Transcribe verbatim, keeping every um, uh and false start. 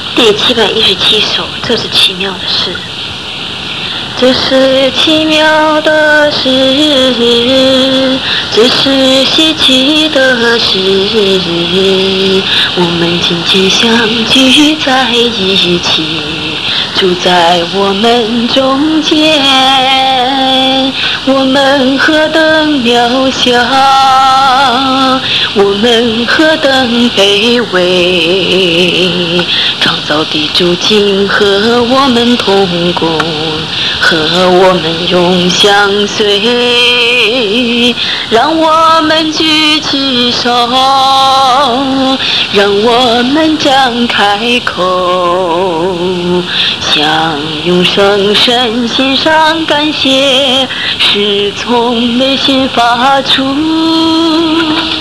第七百一十七首，这是奇妙的事。这是奇妙的事，这是稀奇的事，我们今天相聚在一起，住在我们中间，我们何等渺小，我们何等卑微，创造的主竟和我们同工，和我们永相随，让我们举起手，让我们张开口，向永生神献上感谢，是从内心发出。